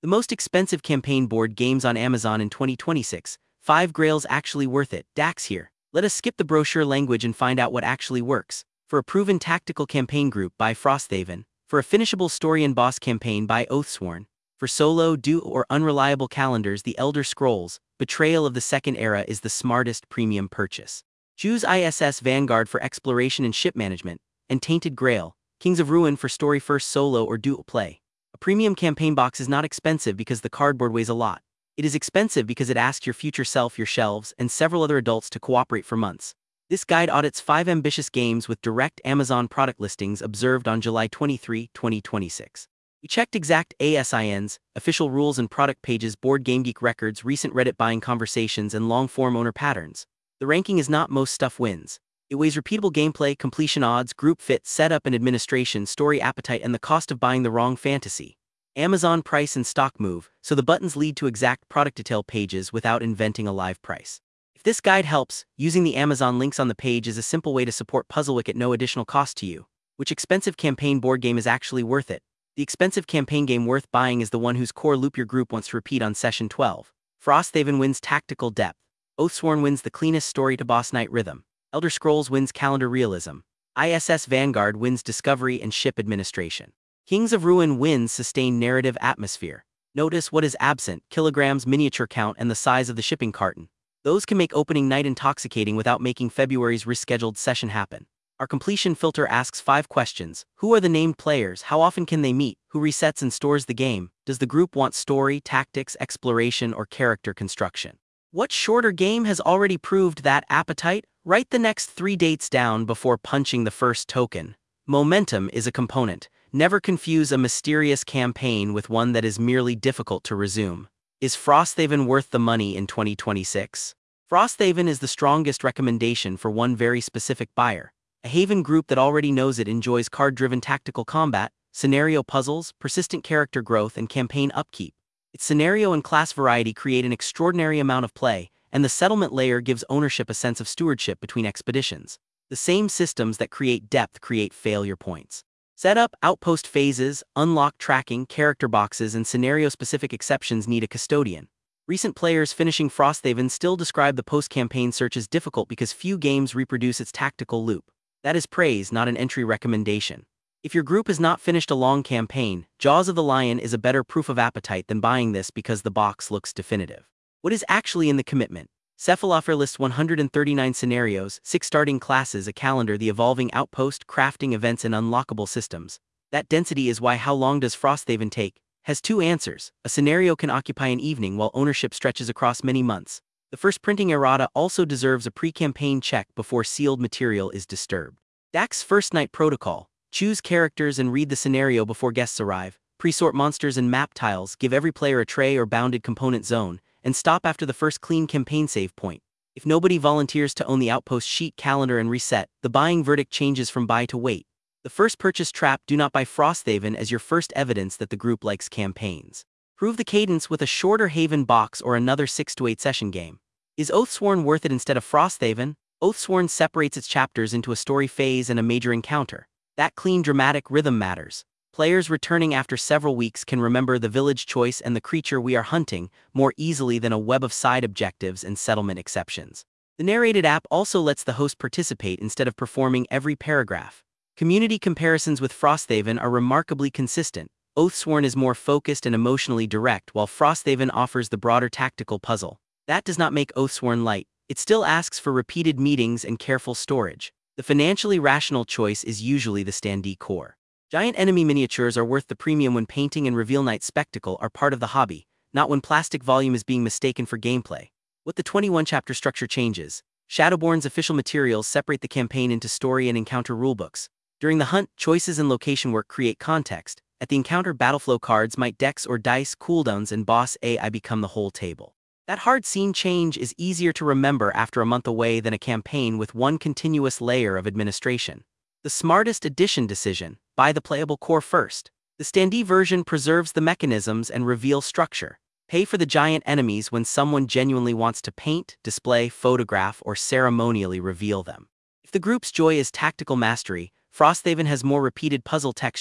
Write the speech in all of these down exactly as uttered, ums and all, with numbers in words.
The most expensive campaign board games on Amazon in twenty twenty-six. Five Grails actually worth it. Dax here. Let us skip the brochure language and find out what actually works. For a proven tactical campaign group, buy Frosthaven. For a finishable story and boss campaign, buy Oathsworn. For solo, duo, or unreliable calendars, The Elder Scrolls Betrayal of the Second Era is the smartest premium purchase. Choose I S S Vanguard for exploration and ship management, and Tainted Grail, Kings of Ruin for story-first solo or duo play. A premium campaign box is not expensive because the cardboard weighs a lot. It is expensive because it asks your future self, your shelves, and several other adults to cooperate for months. This guide audits five ambitious games with direct Amazon product listings observed on July twenty-third, twenty twenty-six. We checked exact A S I Ns, official rules and product pages, Board Game Geek records, recent Reddit buying conversations, and long-form owner patterns. The ranking is not most stuff wins. It weighs repeatable gameplay, completion odds, group fit, setup and administration, story appetite, and the cost of buying the wrong fantasy. Amazon price and stock move, so the buttons lead to exact product detail pages without inventing a live price. If this guide helps, using the Amazon links on the page is a simple way to support Puzzlewick at no additional cost to you. Which expensive campaign board game is actually worth it? The expensive campaign game worth buying is the one whose core loop your group wants to repeat on session twelve. Frosthaven wins tactical depth. Oathsworn wins the cleanest story to boss night rhythm. Elder Scrolls wins calendar realism. I S S Vanguard wins discovery and ship administration. Kings of Ruin wins sustained narrative atmosphere. Notice what is absent: kilograms, miniature count, and the size of the shipping carton. Those can make opening night intoxicating without making February's rescheduled session happen. Our completion filter asks five questions. Who are the named players? How often can they meet? Who resets and stores the game? Does the group want story, tactics, exploration, or character construction? What shorter game has already proved that appetite? Write the next three dates down before punching the first token. Momentum is a component. Never confuse a mysterious campaign with one that is merely difficult to resume. Is Frosthaven worth the money in twenty twenty-six? Frosthaven is the strongest recommendation for one very specific buyer. A Haven group that already knows it enjoys card-driven tactical combat, scenario puzzles, persistent character growth, and campaign upkeep. Its scenario and class variety create an extraordinary amount of play, and the settlement layer gives ownership a sense of stewardship between expeditions. The same systems that create depth create failure points. Setup, outpost phases, unlock tracking, character boxes, and scenario-specific exceptions need a custodian. Recent players finishing Frosthaven still describe the post-campaign search as difficult because few games reproduce its tactical loop. That is praise, not an entry recommendation. If your group has not finished a long campaign, Jaws of the Lion is a better proof of appetite than buying this because the box looks definitive. What is actually in the commitment? Cephalofair lists one hundred thirty-nine scenarios, six starting classes, a calendar, the evolving outpost, crafting events, and unlockable systems. That density is why How Long Does Frosthaven Take? Has two answers. A scenario can occupy an evening while ownership stretches across many months. The first printing errata also deserves a pre-campaign check before sealed material is disturbed. Dax First Night Protocol. Choose characters and read the scenario before guests arrive. Pre-sort monsters and map tiles, give every player a tray or bounded component zone, and stop after the first clean campaign save point. If nobody volunteers to own the outpost sheet, calendar, and reset, the buying verdict changes from buy to wait. The first purchase trap: do not buy Frosthaven as your first evidence that the group likes campaigns. Prove the cadence with a shorter Haven box or another six to eight session game. Is Oathsworn worth it instead of Frosthaven? Oathsworn separates its chapters into a story phase and a major encounter. That clean, dramatic rhythm matters. Players returning after several weeks can remember the village choice and the creature we are hunting more easily than a web of side objectives and settlement exceptions. The narrated app also lets the host participate instead of performing every paragraph. Community comparisons with Frosthaven are remarkably consistent. Oathsworn is more focused and emotionally direct, while Frosthaven offers the broader tactical puzzle. That does not make Oathsworn light. It still asks for repeated meetings and careful storage. The financially rational choice is usually the standee core. Giant enemy miniatures are worth the premium when painting and reveal night spectacle are part of the hobby, not when plastic volume is being mistaken for gameplay. What the twenty-one chapter structure changes. Shadowborn's official materials separate the campaign into story and encounter rulebooks. During the hunt, choices and location work create context. At the encounter, battleflow cards, might decks or dice, cooldowns, and boss A I become the whole table. That hard scene change is easier to remember after a month away than a campaign with one continuous layer of administration. The smartest addition decision: buy the playable core first. The standee version preserves the mechanisms and reveal structure. Pay for the giant enemies when someone genuinely wants to paint, display, photograph, or ceremonially reveal them. If the group's joy is tactical mastery, Frosthaven has more repeated puzzle texture.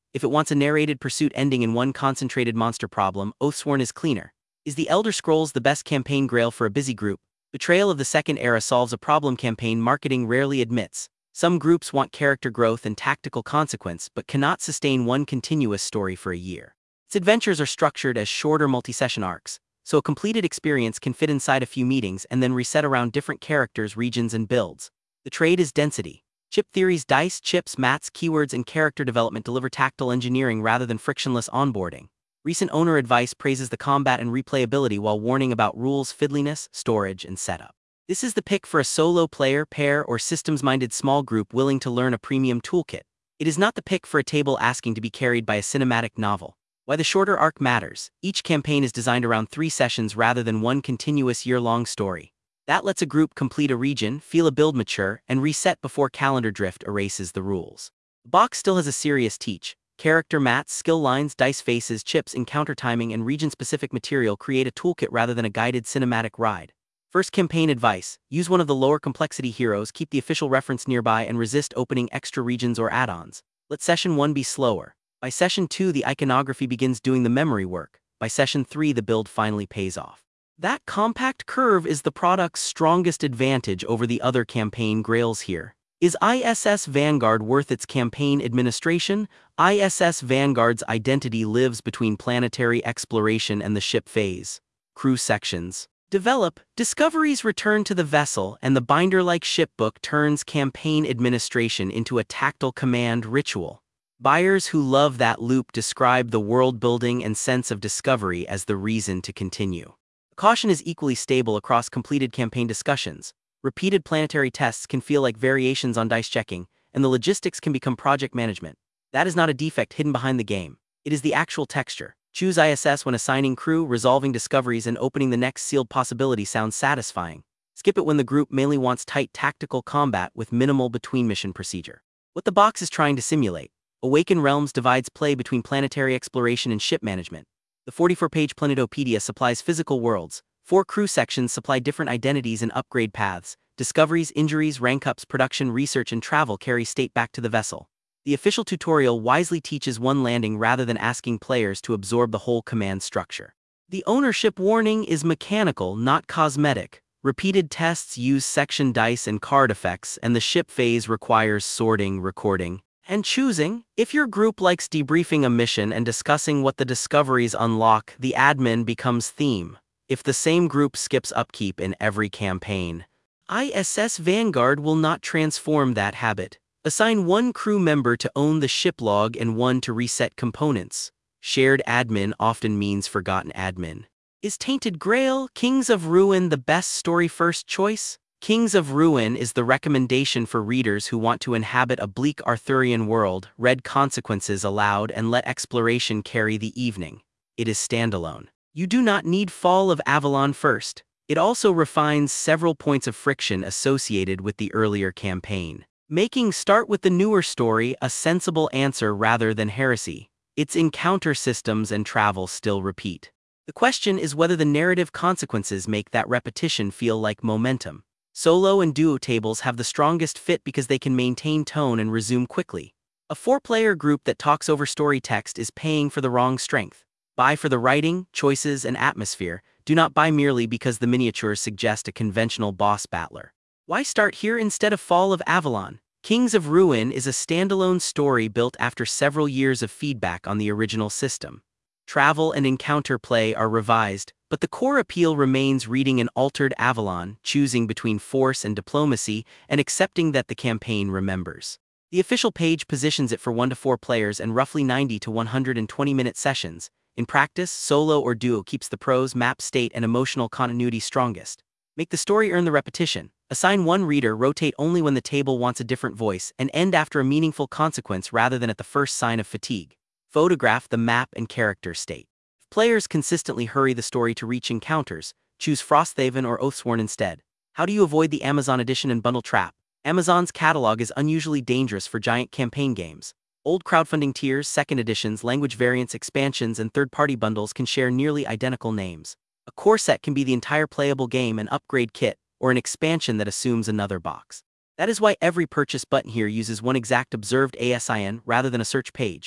If it wants a narrated pursuit ending in one concentrated monster problem, Oathsworn is cleaner. Is The Elder Scrolls the best campaign grail for a busy group? Betrayal of the Second Era solves a problem campaign marketing rarely admits. Some groups want character growth and tactical consequence but cannot sustain one continuous story for a year. Its adventures are structured as shorter multi-session arcs, so a completed experience can fit inside a few meetings and then reset around different characters, regions, and builds. The trade is density. Chip Theory's dice, chips, mats, keywords, and character development deliver tactile engineering rather than frictionless onboarding. Recent owner advice praises the combat and replayability while warning about rules, fiddliness, storage, and setup. This is the pick for a solo player, pair, or systems-minded small group willing to learn a premium toolkit. It is not the pick for a table asking to be carried by a cinematic novel. Why the shorter arc matters: each campaign is designed around three sessions rather than one continuous year-long story. That lets a group complete a region, feel a build mature, and reset before calendar drift erases the rules. The box still has a serious teach. Character mats, skill lines, dice faces, chips, encounter timing, and region-specific material create a toolkit rather than a guided cinematic ride. First campaign advice: use one of the lower complexity heroes, keep the official reference nearby, and resist opening extra regions or add-ons. Let session one be slower. By session two, the iconography begins doing the memory work. By session three, the build finally pays off. That compact curve is the product's strongest advantage over the other campaign grails here. Is I S S Vanguard worth its campaign administration? I S S Vanguard's identity lives between planetary exploration and the ship phase. Crew sections. Develop. Discoveries return to the vessel, and the binder-like shipbook turns campaign administration into a tactile command ritual. Buyers who love that loop describe the world-building and sense of discovery as the reason to continue. Caution is equally stable across completed campaign discussions. Repeated planetary tests can feel like variations on dice checking, and the logistics can become project management. That is not a defect hidden behind the game. It is the actual texture. Choose I S S when assigning crew, resolving discoveries, and opening the next sealed possibility sounds satisfying. Skip it when the group mainly wants tight tactical combat with minimal between-mission procedure. What the box is trying to simulate: Awaken Realms divides play between planetary exploration and ship management. The forty-four page Planetopedia supplies physical worlds. Four crew sections supply different identities and upgrade paths. Discoveries, injuries, rank-ups, production, research, and travel carry state back to the vessel. The official tutorial wisely teaches one landing rather than asking players to absorb the whole command structure. The ownership warning is mechanical, not cosmetic. Repeated tests use section dice and card effects, and the ship phase requires sorting, recording, and choosing. If your group likes debriefing a mission and discussing what the discoveries unlock, the admin becomes theme. If the same group skips upkeep in every campaign, I S S Vanguard will not transform that habit. Assign one crew member to own the ship log and one to reset components. Shared admin often means forgotten admin. Is Tainted Grail, Kings of Ruin, the best story-first choice? Kings of Ruin is the recommendation for readers who want to inhabit a bleak Arthurian world, read consequences aloud, and let exploration carry the evening. It is standalone. You do not need Fall of Avalon first. It also refines several points of friction associated with the earlier campaign, making start with the newer story a sensible answer rather than heresy. Its encounter systems and travel still repeat. The question is whether the narrative consequences make that repetition feel like momentum. Solo and duo tables have the strongest fit because they can maintain tone and resume quickly. A four-player group that talks over story text is paying for the wrong strength. Buy for the writing, choices, and atmosphere. Do not buy merely because the miniatures suggest a conventional boss battler. Why start here instead of Fall of Avalon? Kings of Ruin is a standalone story built after several years of feedback on the original system. Travel and encounter play are revised, but the core appeal remains reading an altered Avalon, choosing between force and diplomacy, and accepting that the campaign remembers. The official page positions it for one to four players and roughly ninety to one hundred twenty minute sessions. In practice, solo or duo keeps the prose, map, state, and emotional continuity strongest. Make the story earn the repetition. Assign one reader, rotate only when the table wants a different voice, and end after a meaningful consequence rather than at the first sign of fatigue. Photograph the map and character state. If players consistently hurry the story to reach encounters, choose Frosthaven or Oathsworn instead. How do you avoid the Amazon edition and bundle trap? Amazon's catalog is unusually dangerous for giant campaign games. Old crowdfunding tiers, second editions, language variants, expansions, and third-party bundles can share nearly identical names. A core set can be the entire playable game, an upgrade kit, or an expansion that assumes another box. That is why every purchase button here uses one exact observed A S I N rather than a search page.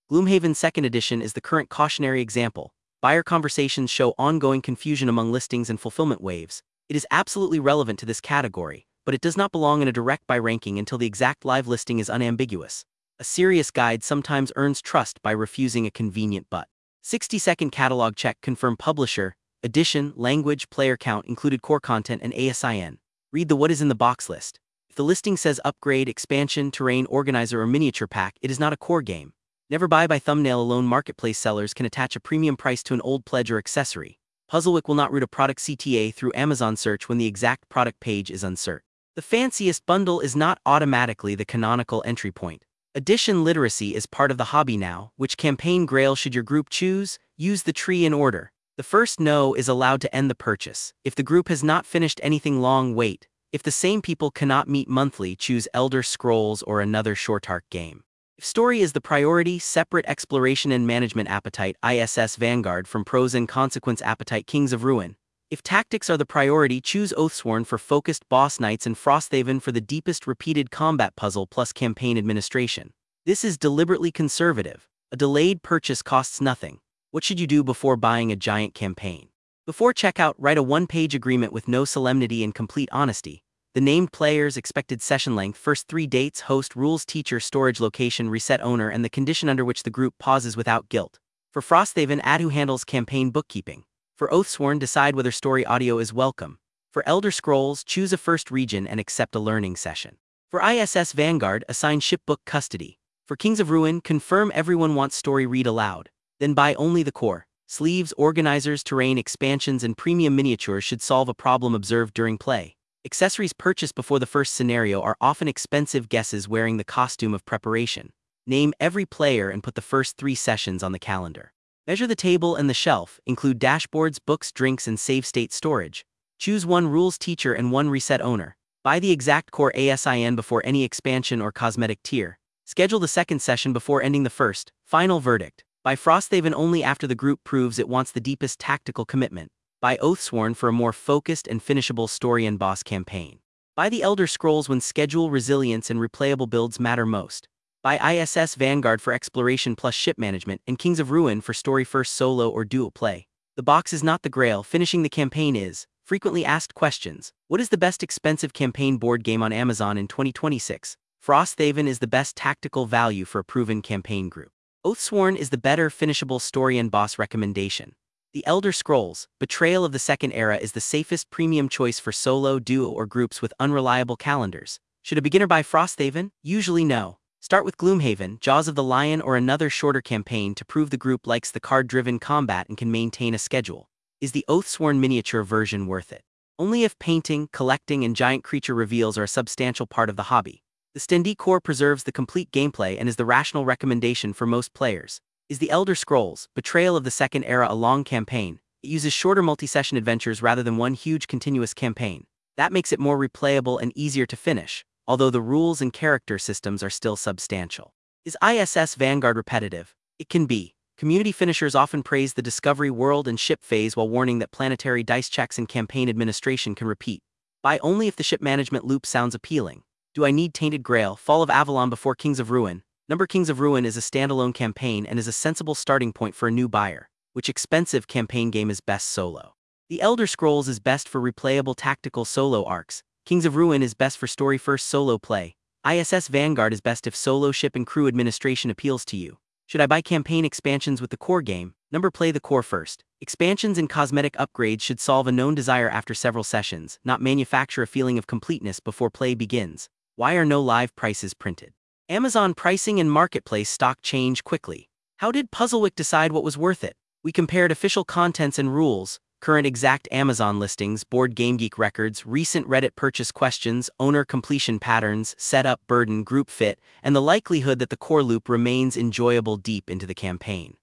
Gloomhaven second Edition is the current cautionary example. Buyer conversations show ongoing confusion among listings and fulfillment waves. It is absolutely relevant to this category, but it does not belong in a direct buy ranking until the exact live listing is unambiguous. A serious guide sometimes earns trust by refusing a convenient but. sixty second catalog check. Confirm publisher, edition, language, player count, included core content, and A S I N. Read the what is in the box list. If the listing says upgrade, expansion, terrain, organizer, or miniature pack, it is not a core game. Never buy by thumbnail alone. Marketplace sellers can attach a premium price to an old pledge or accessory. Puzzlewick will not route a product C T A through Amazon search when the exact product page is uncertain. The fanciest bundle is not automatically the canonical entry point. Edition literacy is part of the hobby now. Which campaign grail should your group choose? Use the tree in order. The first no is allowed to end the purchase. If the group has not finished anything long, wait. If the same people cannot meet monthly, choose Elder Scrolls or another short-arc game. If story is the priority, separate exploration and management appetite, I S S Vanguard from Pros and Consequence appetite, Kings of Ruin. If tactics are the priority, choose Oathsworn for focused boss knights and Frosthaven for the deepest repeated combat puzzle plus campaign administration. This is deliberately conservative. A delayed purchase costs nothing. What should you do before buying a giant campaign? Before checkout, write a one-page agreement with no solemnity and complete honesty. The named players, expected session length, first three dates, host, rules, teacher, storage location, reset owner, and the condition under which the group pauses without guilt. For Frosthaven, add who handles campaign bookkeeping. For Oathsworn, decide whether story audio is welcome. For Elder Scrolls, choose a first region and accept a learning session. For I S S Vanguard, assign shipbook custody. For Kings of Ruin, confirm everyone wants story read aloud. Then buy only the core. Sleeves, organizers, terrain, expansions, and premium miniatures should solve a problem observed during play. Accessories purchased before the first scenario are often expensive guesses wearing the costume of preparation. Name every player and put the first three sessions on the calendar. Measure the table and the shelf, include dashboards, books, drinks, and save state storage. Choose one rules teacher and one reset owner. Buy the exact core A S I N before any expansion or cosmetic tier. Schedule the second session before ending the first. Final verdict. Buy Frosthaven only after the group proves it wants the deepest tactical commitment. Buy Oathsworn for a more focused and finishable story and boss campaign. Buy the Elder Scrolls when schedule, resilience, and replayable builds matter most. Buy I S S Vanguard for exploration plus ship management, and Kings of Ruin for story-first solo or duo play. The box is not the grail, finishing the campaign is. Frequently asked questions. What is the best expensive campaign board game on Amazon in twenty twenty-six? Frosthaven is the best tactical value for a proven campaign group. Oathsworn is the better finishable story and boss recommendation. The Elder Scrolls, Betrayal of the Second Era is the safest premium choice for solo, duo, or groups with unreliable calendars. Should a beginner buy Frosthaven? Usually no. Start with Gloomhaven, Jaws of the Lion, or another shorter campaign to prove the group likes the card-driven combat and can maintain a schedule. Is the Oathsworn miniature version worth it? Only if painting, collecting, and giant creature reveals are a substantial part of the hobby. The Stendy core preserves the complete gameplay and is the rational recommendation for most players. Is the Elder Scrolls, Betrayal of the Second Era a long campaign? It uses shorter multi-session adventures rather than one huge continuous campaign. That makes it more replayable and easier to finish, although the rules and character systems are still substantial. Is I S S Vanguard repetitive? It can be. Community finishers often praise the discovery world and ship phase while warning that planetary dice checks and campaign administration can repeat. Buy only if the ship management loop sounds appealing. Do I need Tainted Grail, Fall of Avalon before Kings of Ruin? Number Kings of Ruin is a standalone campaign and is a sensible starting point for a new buyer. Which expensive campaign game is best solo? The Elder Scrolls is best for replayable tactical solo arcs. Kings of Ruin is best for story-first solo play. I S S Vanguard is best if solo ship and crew administration appeals to you. Should I buy campaign expansions with the core game? Number Play the core first. Expansions and cosmetic upgrades should solve a known desire after several sessions, not manufacture a feeling of completeness before play begins. Why are no live prices printed? Amazon pricing and marketplace stock change quickly. How did Puzzlewick decide what was worth it? We compared official contents and rules, current exact Amazon listings, Board Game Geek records, recent Reddit purchase questions, owner completion patterns, setup burden, group fit, and the likelihood that the core loop remains enjoyable deep into the campaign.